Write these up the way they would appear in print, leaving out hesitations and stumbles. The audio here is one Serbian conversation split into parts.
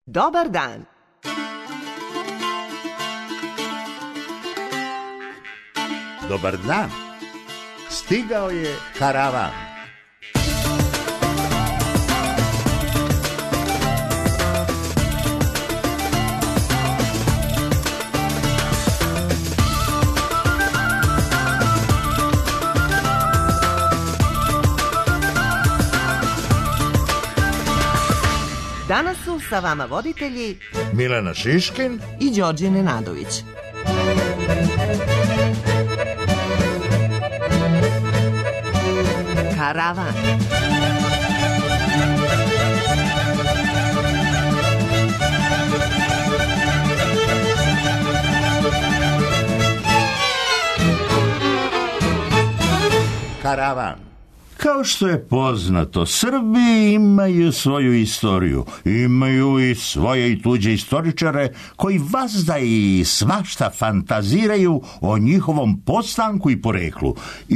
Dobar dan. Dobar dan. Stigao je karavan. Danas su sa vama voditelji Milena Šiškin i Đorđe Nenadović. Karavan. Karavan. Kao što je poznato, Srbi imaju svoju istoriju, imaju i svoje i tuđe istoričare koji vazda i svašta fantaziraju o njihovom postanku i poreklu.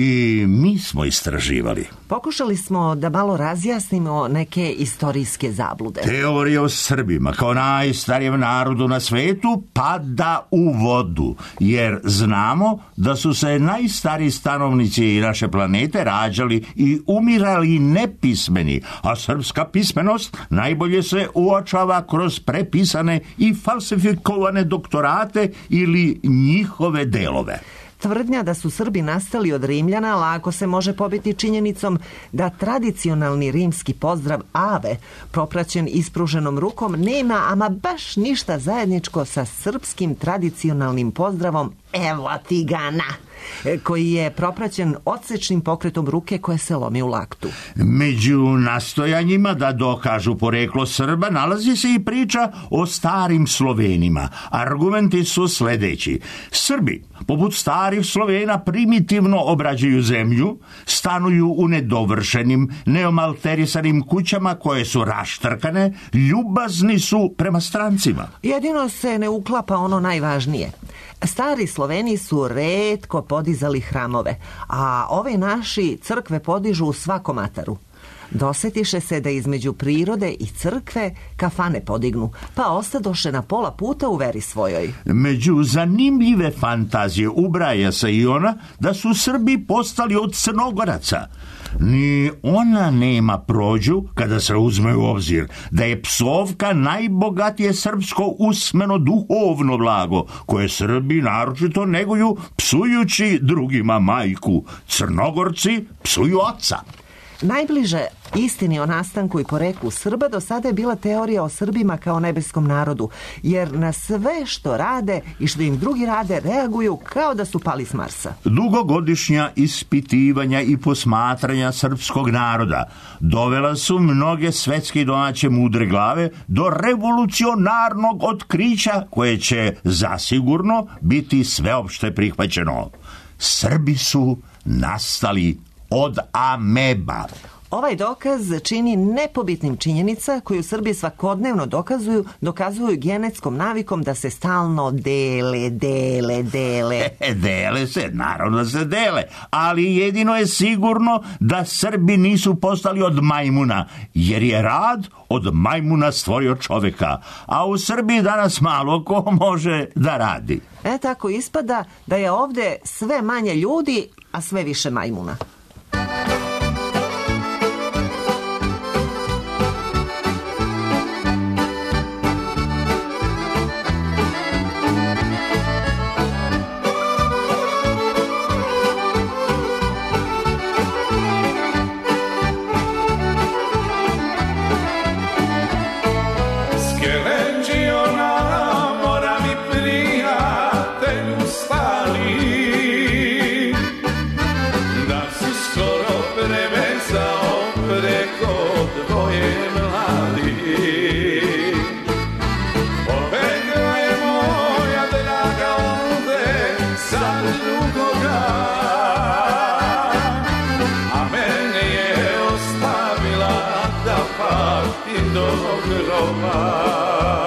I mi smo istraživali. Pokušali smo da malo razjasnimo neke istorijske zablude. Teorija o Srbima kao najstarijem narodu na svetu pada u vodu, jer znamo da su se najstariji stanovnici naše planete rađali i umirali nepismeni, a srpska pismenost najbolje se uočava kroz prepisane i falsifikovane doktorate ili njihove delove. Tvrdnja da su Srbi nastali od Rimljana lako se može pobiti činjenicom da tradicionalni rimski pozdrav Ave, propraćen ispruženom rukom, nema ama baš ništa zajedničko sa srpskim tradicionalnim pozdravom Evo ti ga na, koji je propraćen odsečnim pokretom ruke koje se lomi u laktu. Među nastojanjima da dokažu poreklo Srba nalazi se i priča o starim Slovenima. Argumenti su sledeći. Srbi, poput starih Slovena, primitivno obrađuju zemlju, stanuju u nedovršenim, neomalterisanim kućama koje su raštrkane, ljubazni su prema strancima. Jedino se ne uklapa ono najvažnije. Stari Sloveni su retko podizali hramove, a ove naši crkve podižu u svakom ataru. Dosetiše se da između prirode i crkve kafane podignu, pa ostadoše na pola puta u veri svojoj. Među zanimljive fantazije ubraja se i ona da su Srbi postali od Crnogoraca. Ni ona nema prođu kada se uzme u obzir da je psovka najbogatije srpsko usmeno duhovno blago koje Srbi naročito neguju psujući drugima majku. Crnogorci psuju oca. Najbliže istini o nastanku i poreklu Srba do sada je bila teorija o Srbima kao nebeskom narodu, jer na sve što rade i što im drugi rade reaguju kao da su pali s Marsa. Dugogodišnja ispitivanja i posmatranja srpskog naroda dovela su mnoge svetske i domaće mudre glave do revolucionarnog otkrića koje će zasigurno biti sveopšte prihvaćeno. Srbi su nastali od ameba. Ovaj dokaz čini nepobitnim činjenica koju Srbi svakodnevno dokazuju genetskom navikom da se stalno dele. Dele se, naravno da se dele, ali jedino je sigurno da Srbi nisu postali od majmuna, jer je rad od majmuna stvorio čoveka, a u Srbiji danas malo ko može da radi. Tako ispada da je ovde sve manje ljudi, a sve više majmuna. do groba.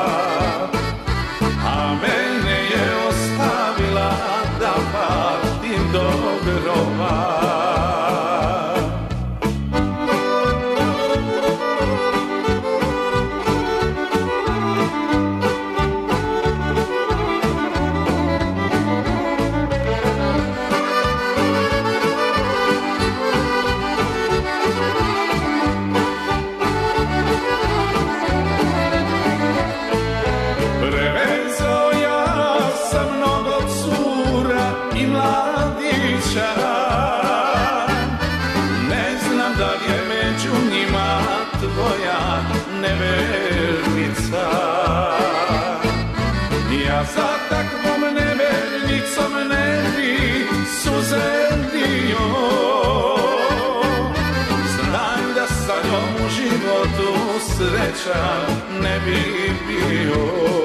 srećan ne bi bio.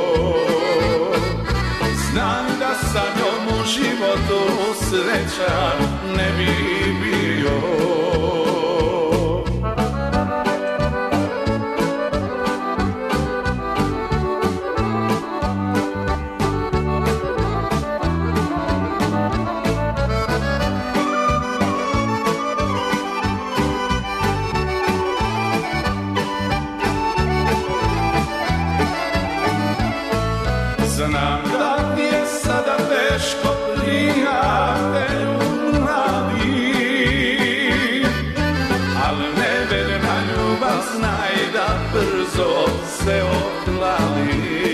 Znam da sa njom u životu srećan ne bi bio. Znam da ti je sada teško prijatelju mladi, ali neverna ljubav znaj da brzo se ohladi.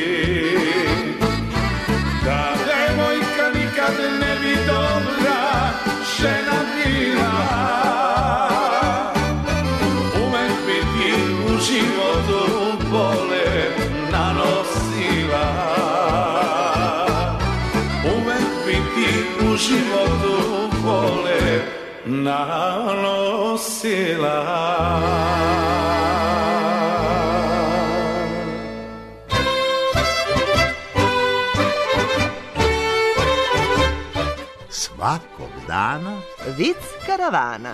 Da devojka nikad ne bi dobra žena bila, uvek bi ti u životu bole nanosila. U životu bole nanosila. Svakog dana Vic karavana.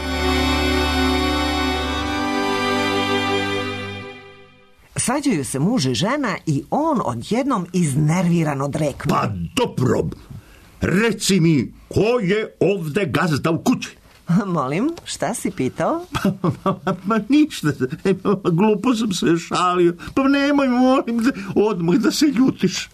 Svađaju se muž i žena i on odjednom iznerviran odrekne. Pa dobro, reci mi, ko je ovde gazda u kući? Molim, šta si pitao? Ma ništa, glupo sam se šalio. Pa nemoj, molim, odmah da se ljutiš.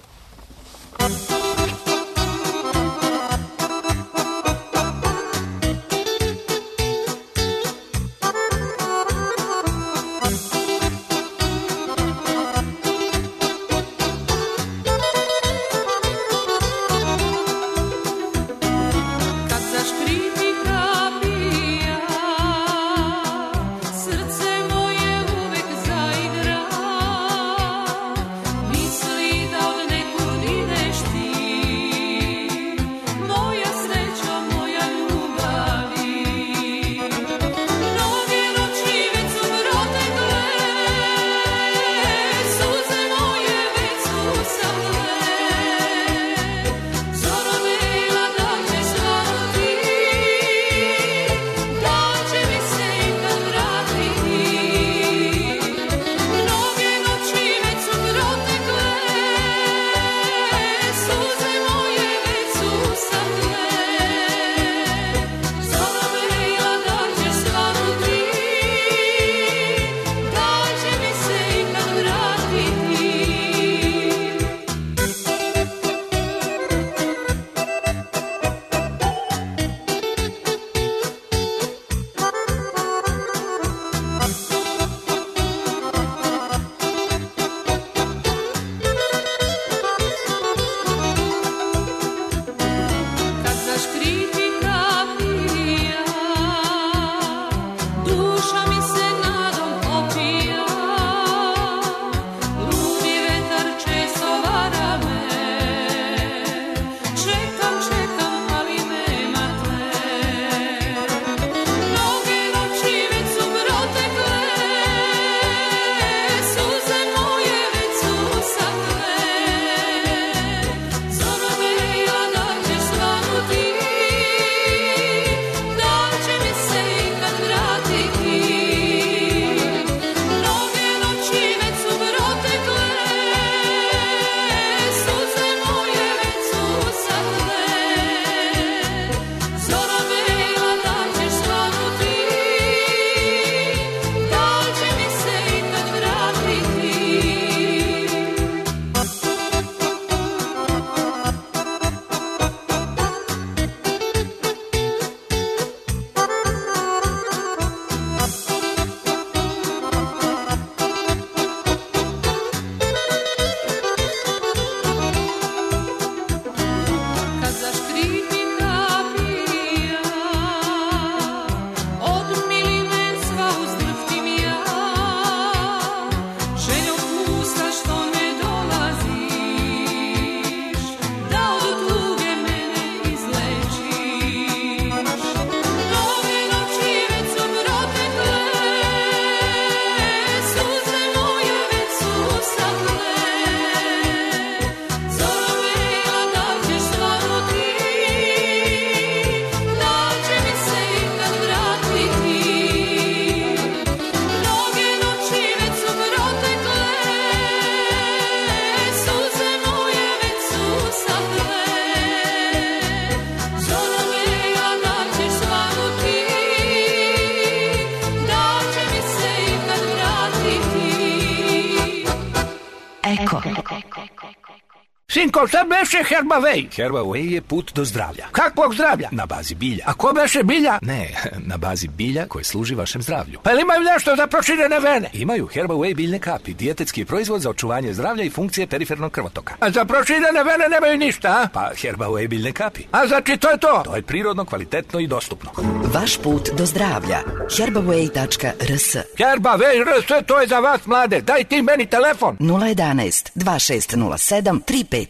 Srce moje uvek zaigra, misli da od Eko. Sinko, šta beše Herbaway? Herbaway je put do zdravlja. Kakvog zdravlja? Na bazi bilja. A ko beše bilja? Ne, na bazi bilja koje služi vašem zdravlju. Pa ili imaju nešto za proširene vene? Imaju Herbaway biljne kapi, dijetetski proizvod za očuvanje zdravlja i funkcije perifernog krvotoka. A za proširene vene nemaju ništa, a? Pa Herbaway biljne kapi. A znači to je to? To je prirodno, kvalitetno i dostupno. Vaš put do zdravlja. Herbaway.rs. Herbaway RS, to je za vas mlade. Daj ti meni telefon. 011 2607 353.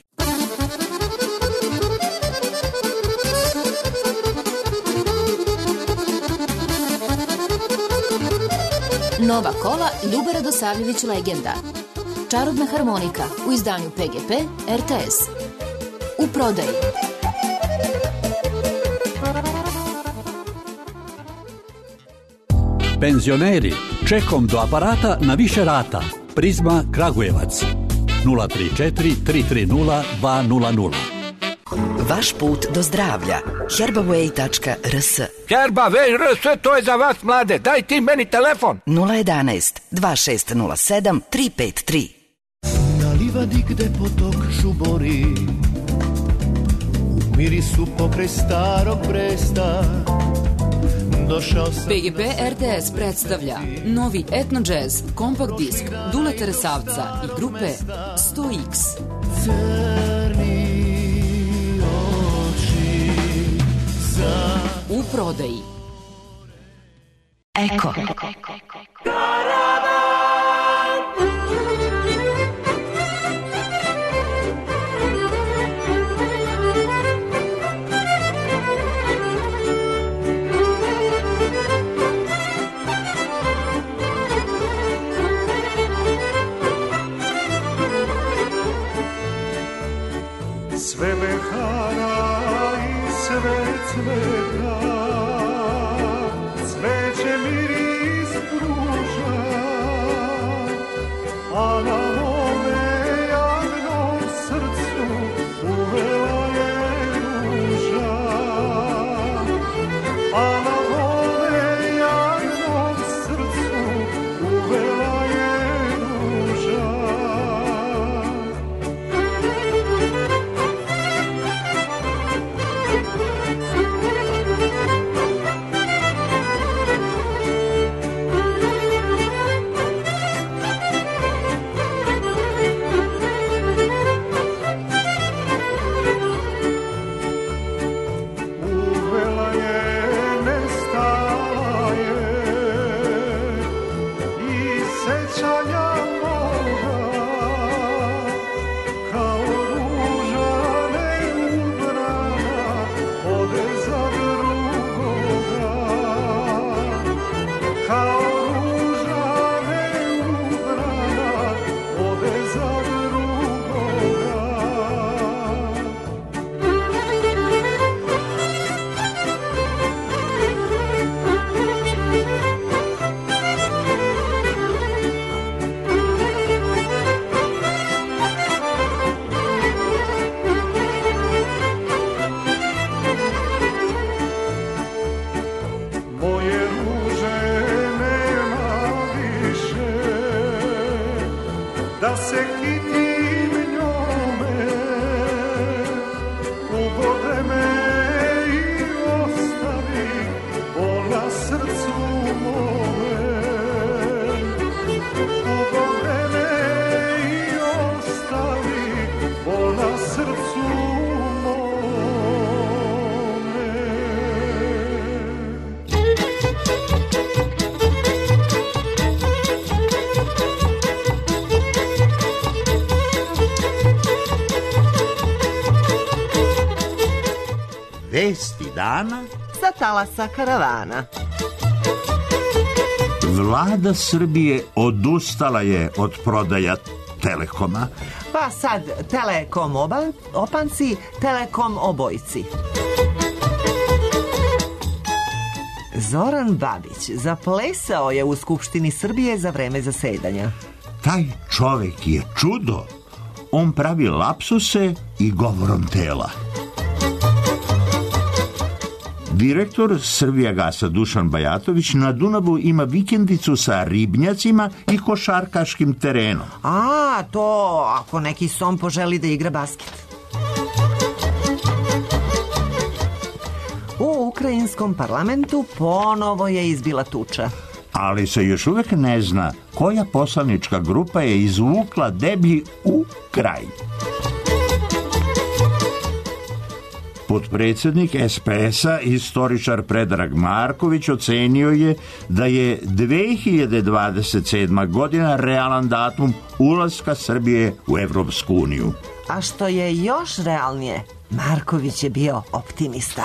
Nova kola Ljube Radosavljević legenda. Čarobna harmonika u izdanju PGP RTS. U prodaji. Penzioneri, čekom do aparata na više rata. Prizma Kragujevac 034 330 200. Vaš put do zdravlja. Herbaway.rs. Herbaway RS, to je za vas mlade. Daj ti meni telefon. 011 2607 353. Na livadi gde potok žubori, u mirisu pokraj starog Bresta, PGP RTS predstavlja novi etno jazz kompakt disk Duleta Resavca i grupe 100X. U prodaji. Eko. Sve mehara i sve cveta, cveće miris pruža, a na mome jadnom srcu uvela je ruža. A na mome jadnom srcu uvela je ruža. Da se kitim njome, ubode me i ostavi bol na srcu mome. Ubode me i ostavi bol na srcu mome. Vesti dana sa talasa karavana. Vlada Srbije odustala je od prodaja Telekoma. Pa sad Telekom opanci, Telekom obojci. Zoran Babić zaplesao je u Skupštini Srbije za vreme zasedanja. Taj čovjek je čudo. On pravi lapsuse i govorom tela. Direktor Srbijagasa Dušan Bajatović na Dunavu ima vikendicu sa ribnjacima i košarkaškim terenom. A, to ako neki som poželi da igra basket. U ukrajinskom parlamentu ponovo je izbila tuča. Ali se još uvijek ne zna koja poslanička grupa je izvukla deblji u kraj. Potpredsjednik SPS-a, istoričar Predrag Marković, ocenio je da je 2027. godina realan datum ulaska Srbije u Evropsku uniju. A što je još realnije, Marković je bio optimista.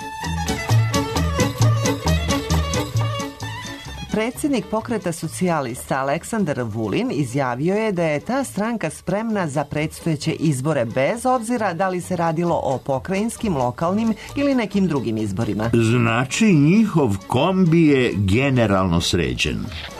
Predsjednik pokreta socijalista Aleksandar Vulin izjavio je da je ta stranka spremna za predstojeće izbore bez obzira da li se radilo o pokrajinskim, lokalnim ili nekim drugim izborima. Znači njihov kombi je generalno sređen.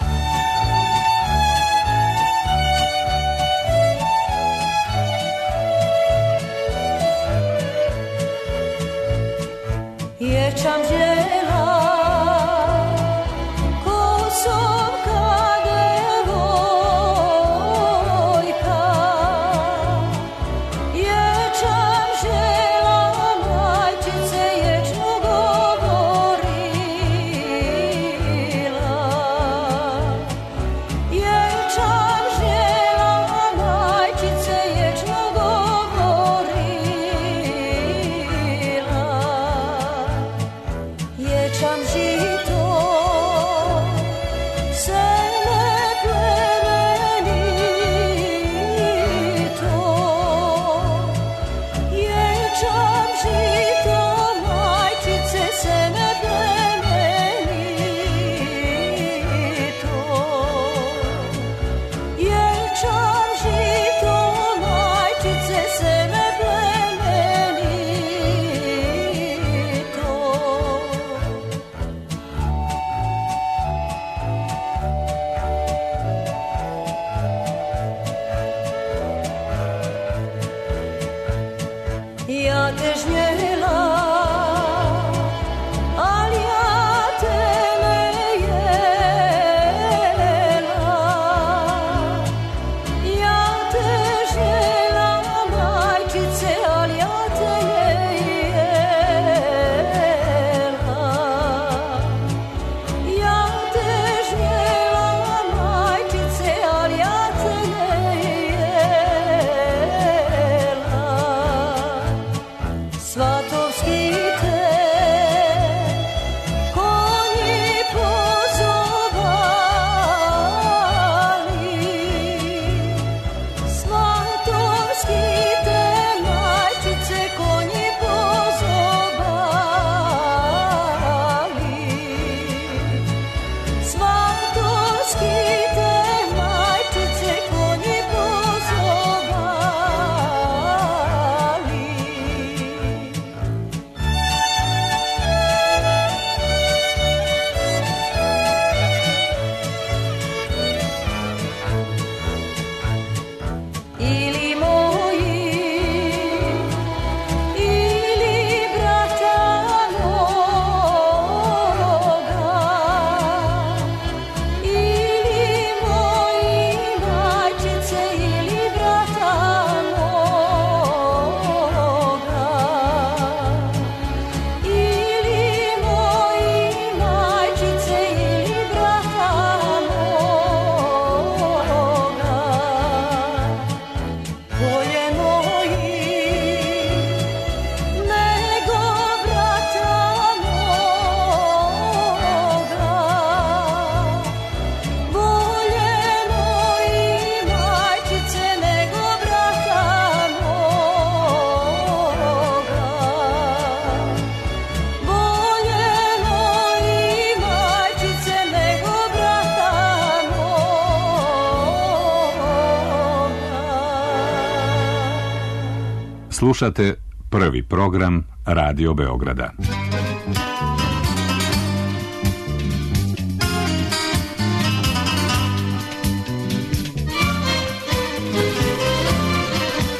Slušate prvi program Radio Beograda.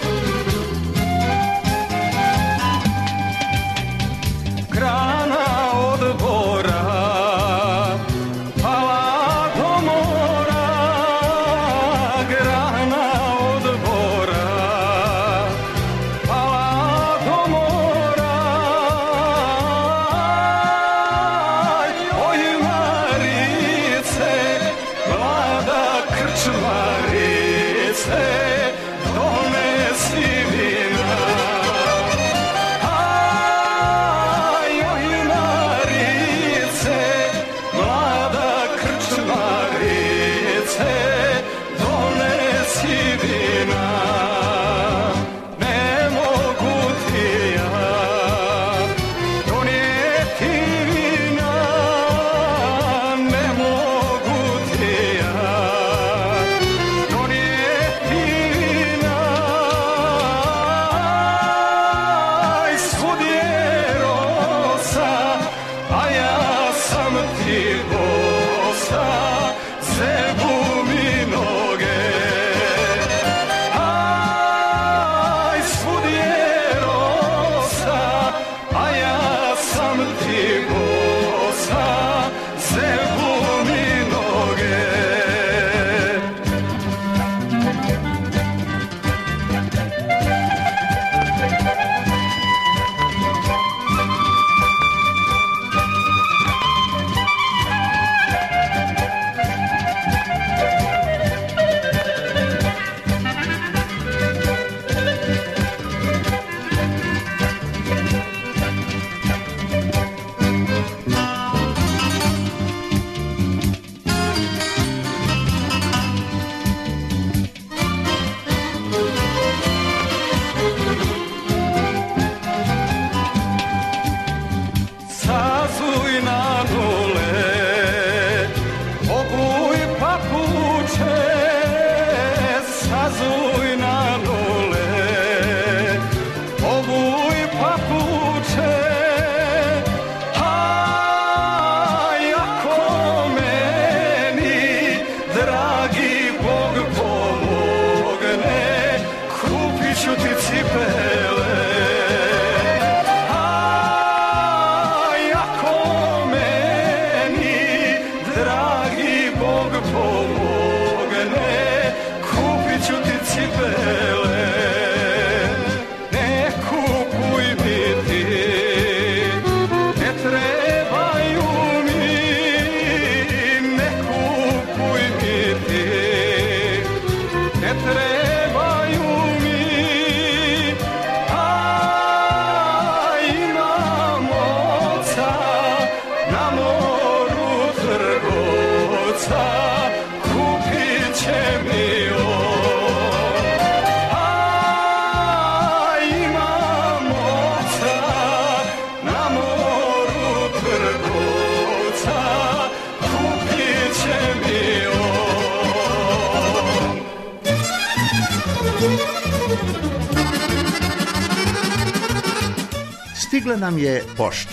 Grana obuj na nule, obuj papuče, a jako meni dragi Bog pomogne, kupit ću ti cipele. A jako meni dragi Bog pomogne, kupit ću ti cipele. Ne kupuj mi ti, ne trebaju mi, ne kupuj mi ti, ne trebaju mi, a imam oca na moru trgovca, kupit će mi on. A imam oca na moru trgovca, kupit će mi on. Stigla nam je pošta.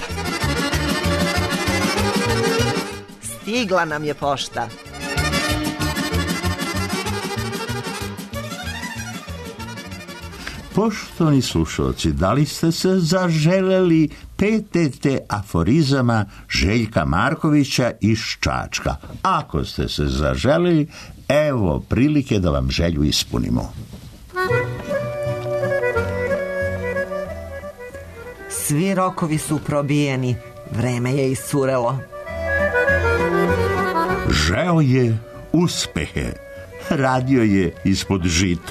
Stigla nam je pošta. Poštovani slušalci, da li ste se zaželeli PTT aforizama Željka Markovića iz Čačka? Ako ste se zaželeli, evo prilike da vam želju ispunimo. Svi rokovi su probijeni, vreme je iscurelo. Žeo je uspehe, radio je ispod žita.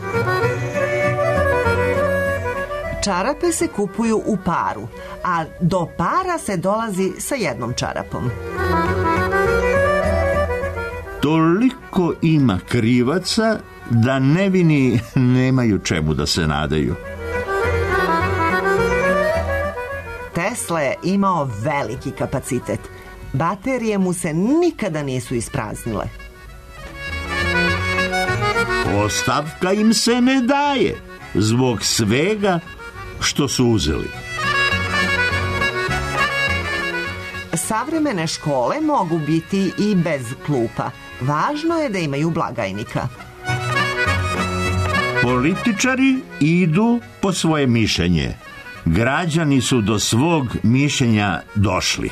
Čarape se kupuju u paru, a do para se dolazi sa jednom čarapom. Toliko ima krivaca da nevini nemaju čemu da se nadaju. Tesla je imao veliki kapacitet. Baterije mu se nikada nisu ispraznile. Ostavka im se ne daje zbog svega što su uzeli. Savremene škole mogu biti i bez klupa. Važno je da imaju blagajnika. Političari idu po svoje mišljenje. Građani su do svog mišljenja došli.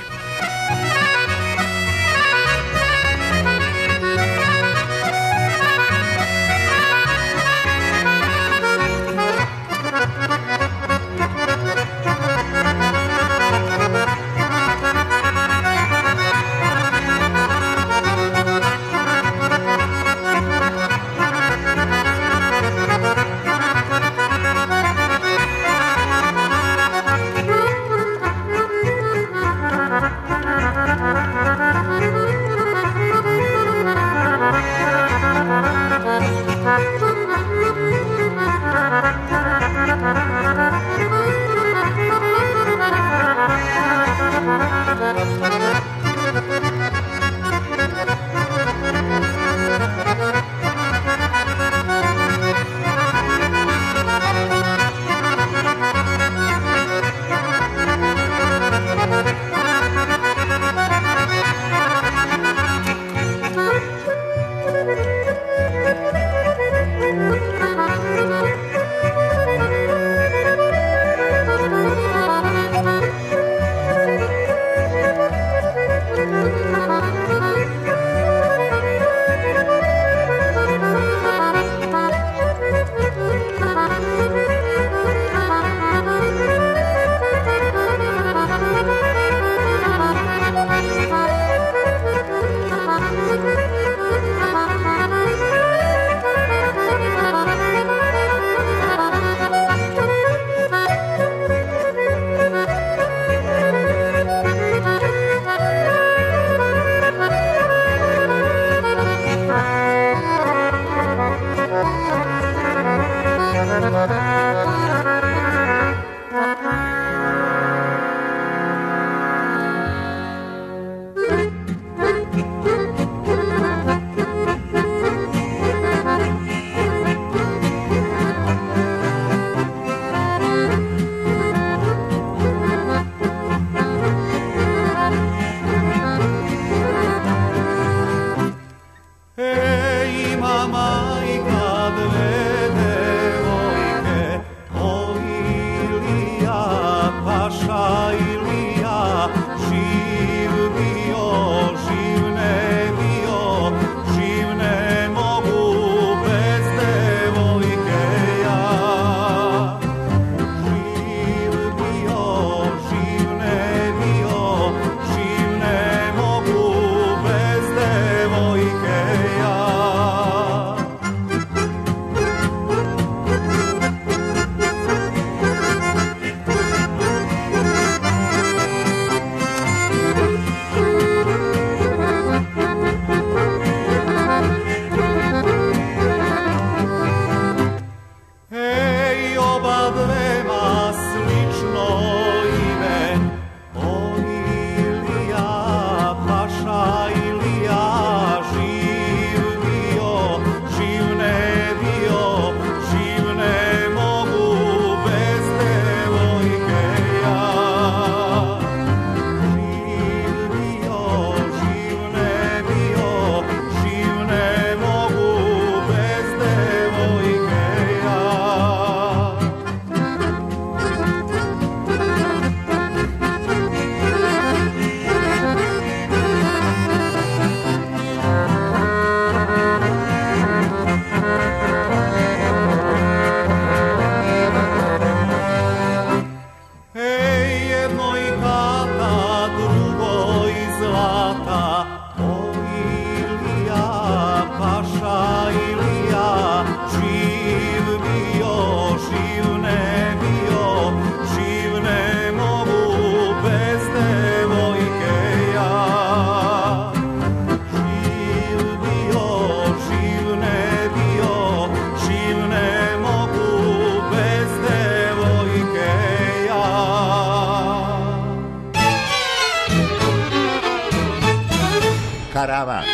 Sava.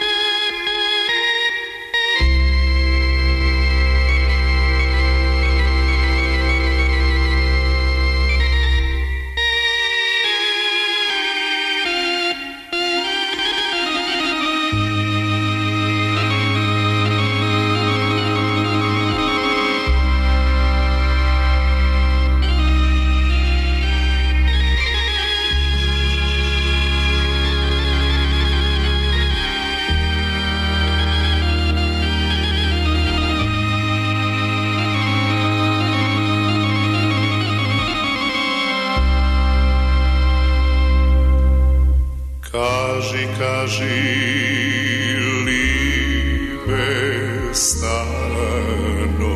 Kaži, libe stano,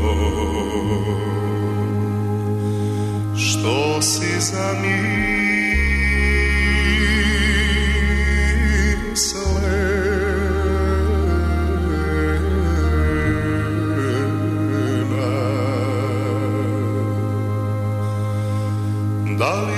što si zamislila? Da li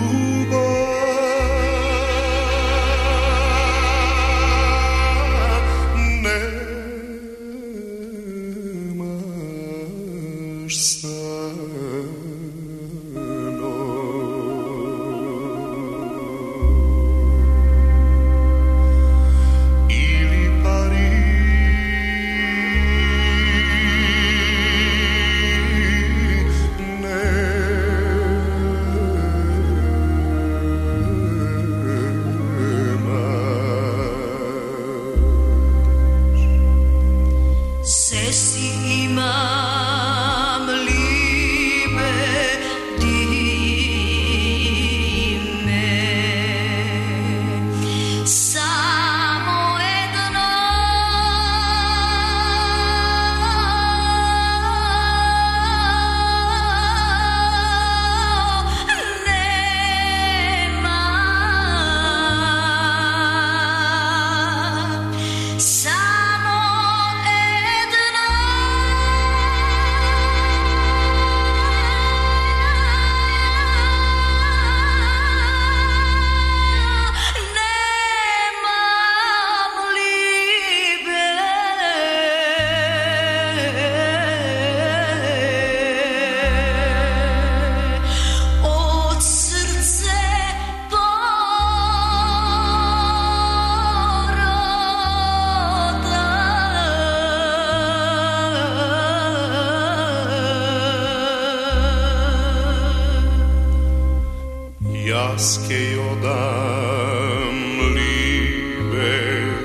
jaske jodam libe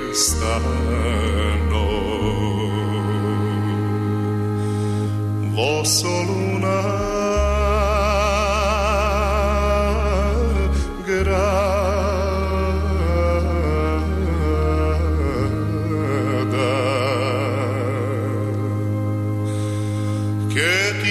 stano, vosoluna grada, che ti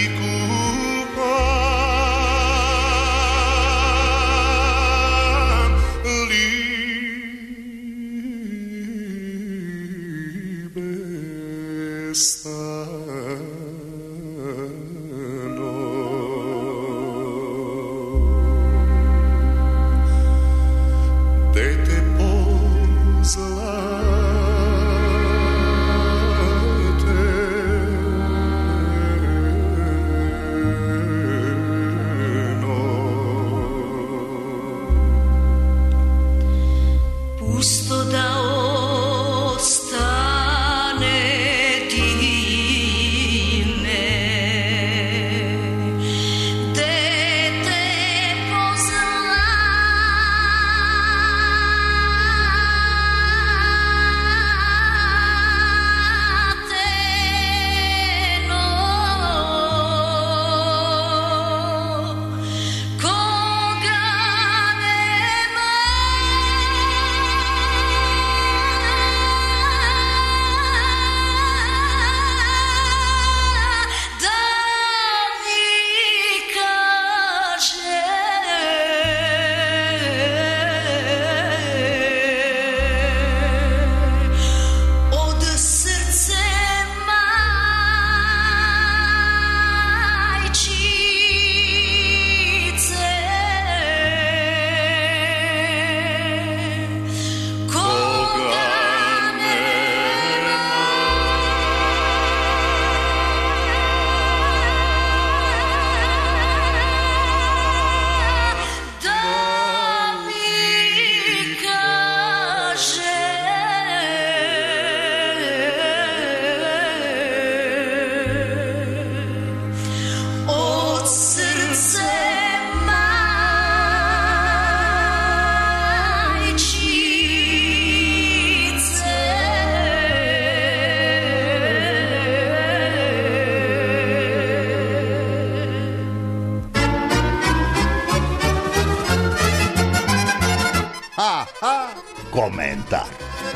komentar.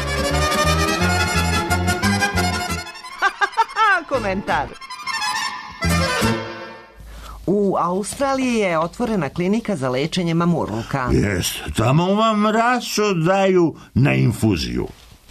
Komentar. U Australiji je otvorena klinika za lečenje mamurluka. Jest, tamo vam raso daju na infuziju.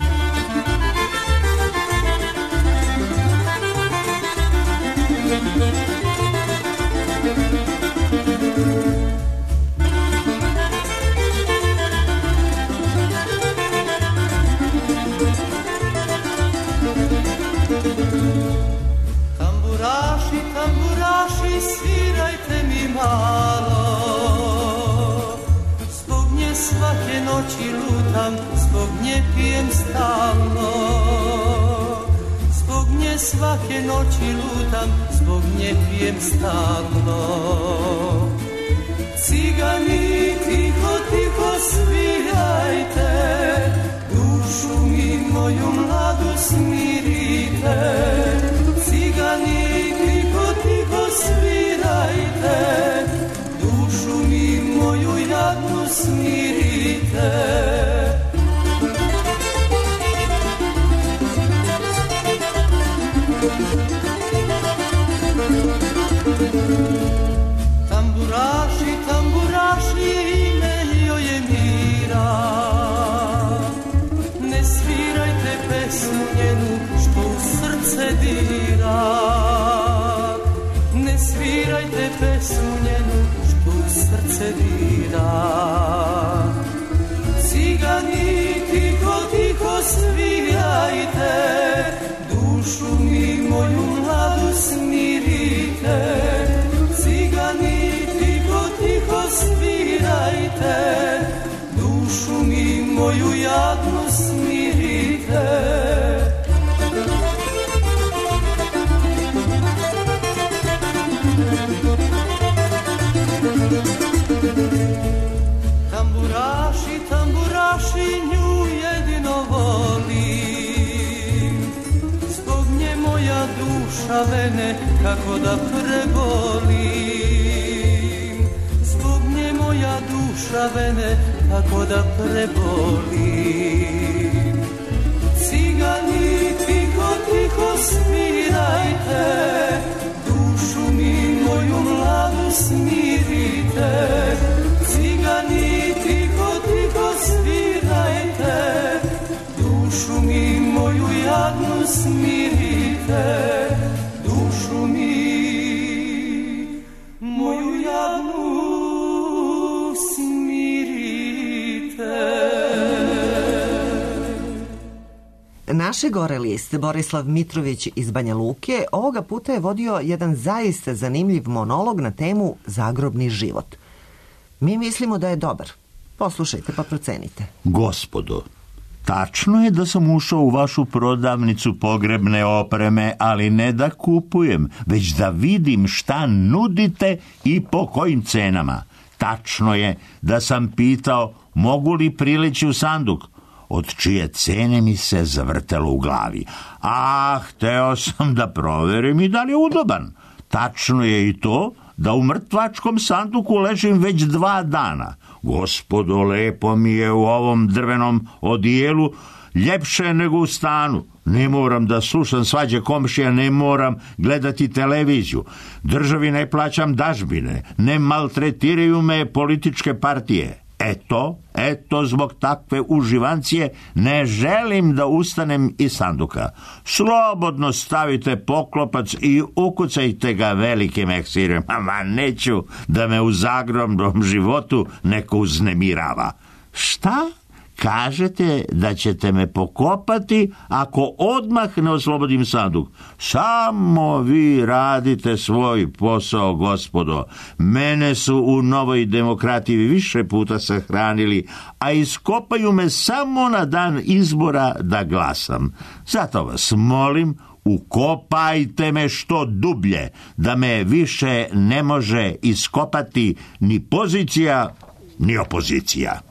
Tamburaši, tamburaši, svirajte mi malo. Zbog nje svake noći lutam, zbog nje pijem stalno. Zbog nje svake noći lutam, zbog nje pijem stalno. Cigani, tiho, tiho svirajte, dušu mi moju mladu smirite. Cigani, tiho, tiho svirajte, dušu mi moju jadnu smirite. Tamburaši, tamburaši, ime joj je Mira. Ne svirajte pesmu njenu što u srce dira. Ne svirajte pesmu njenu što u srce dira. Cigani, tiho, tiho svirajte, dušu mi moju mladu smirite. Cigani, tiho, tiho svirajte, dušu mi moju jadnu smirite. Tamburaši, tamburaši, nju jedino volim. Zbog nje moja duša vene kako da prebolim. Zbog nje moja duša vene kako da prebolim. Cigani, tiho, tiho svirajte, dušu mi moju mladu smirite. Cigani, tiho, tiho svirajte, dušu mi moju jadnu smirite. Dušu mi moju jadnu smirite. Naše gore list Borislav Mitrović iz Banja Luke ovoga puta je vodio jedan zaista zanimljiv monolog na temu zagrobni život. Mi mislimo da je dobar. Poslušajte pa procenite. Gospodo, tačno je da sam ušao u vašu prodavnicu pogrebne opreme, ali ne da kupujem, već da vidim šta nudite i po kojim cenama. Tačno je da sam pitao mogu li prileći u sanduk, od čije cene mi se zavrtelo u glavi. A hteo sam da proverim i da li je udoban. Tačno je i to da u mrtvačkom sanduku ležim već 2 dana. Gospodo, lepo mi je u ovom drvenom odijelu, ljepše nego u stanu. Ne moram da slušam svađe komšija, ne moram gledati televiziju. Državi ne plaćam dažbine, ne maltretiraju me političke partije. Eto, zbog takve uživancije ne želim da ustanem iz sanduka. Slobodno stavite poklopac i ukucajte ga velikim eksirem. Ma neću da me u zagrobnom životu neko uznemirava. Šta? Kažete da ćete me pokopati ako odmah ne oslobodim sanduk. Samo vi radite svoj posao, gospodo. Mene su u Novoj demokratiji više puta sahranili, a iskopaju me samo na dan izbora da glasam. Zato vas molim, ukopajte me što dublje, da me više ne može iskopati ni pozicija, ni opozicija.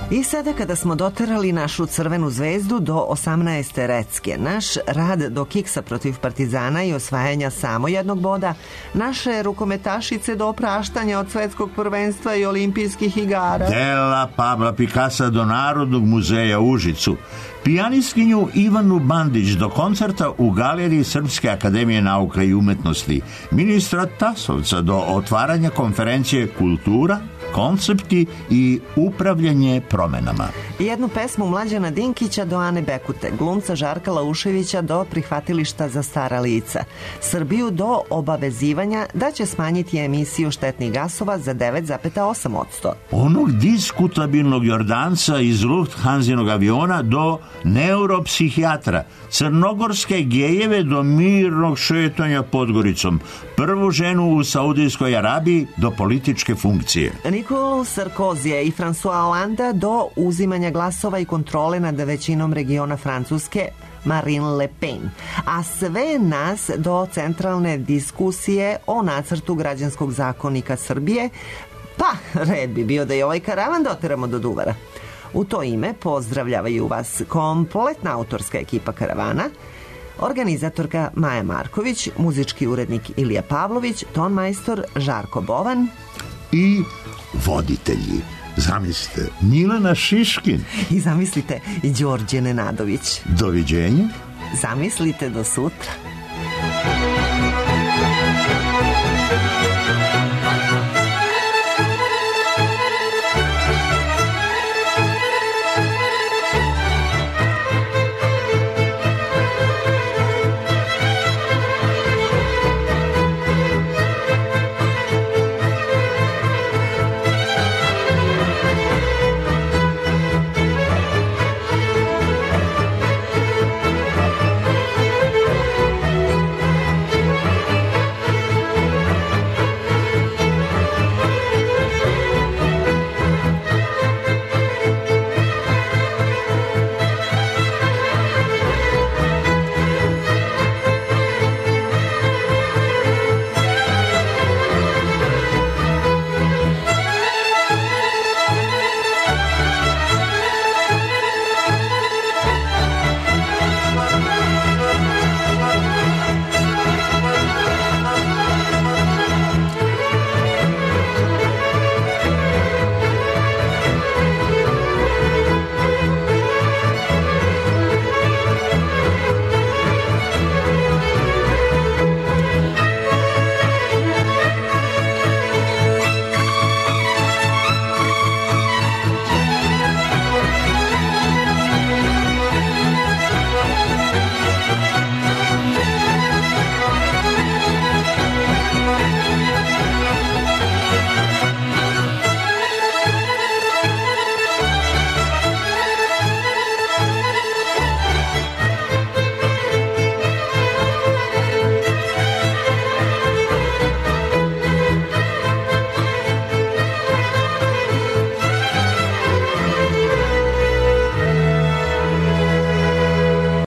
I sada kada smo doterali našu crvenu zvezdu do 18. recke, naš rad do kiksa protiv Partizana i osvajanja samo jednog boda, naše rukometašice do opraštanja od svetskog prvenstva i olimpijskih igara, dela Pabla Pikasa do Narodnog muzeja u Užicu, pijanistkinju Ivanu Bandić do koncerta u Galeriji Srpske akademije nauka i umetnosti, ministra Tasovca do otvaranja konferencije Kultura, koncepti i upravljanje promenama. Jednu pesmu Mlađana Dinkića do Ane Bekute, glumca Žarka Lauševića do prihvatilišta za stara lica, Srbiju do obavezivanja da će smanjiti emisiju štetnih gasova za 9,8%. Onog diskutabilnog Jordanca iz Lufthansinog aviona do neuropsihijatra, crnogorske gejeve do mirnog šetanja Podgoricom, prvu ženu u Saudijskoj Arabiji do političke funkcije. Nicolau Sarkozija i François Hollande do uzimanja glasova i kontrole nad većinom regiona Francuske, Marine Le Pen, a sve nas do centralne diskusije o nacrtu građanskog zakonika Srbije, pa red bi bio da i ovaj karavan doteramo do Duvara. U to ime pozdravljavaju vas kompletna autorska ekipa karavana, organizatorka Maja Marković, muzički urednik Ilija Pavlović, tonmajstor Žarko Bovan i voditelji. Zamislite, Milena Šiškin. I zamislite, Đorđe Nenadović. Doviđenja. Zamislite do sutra.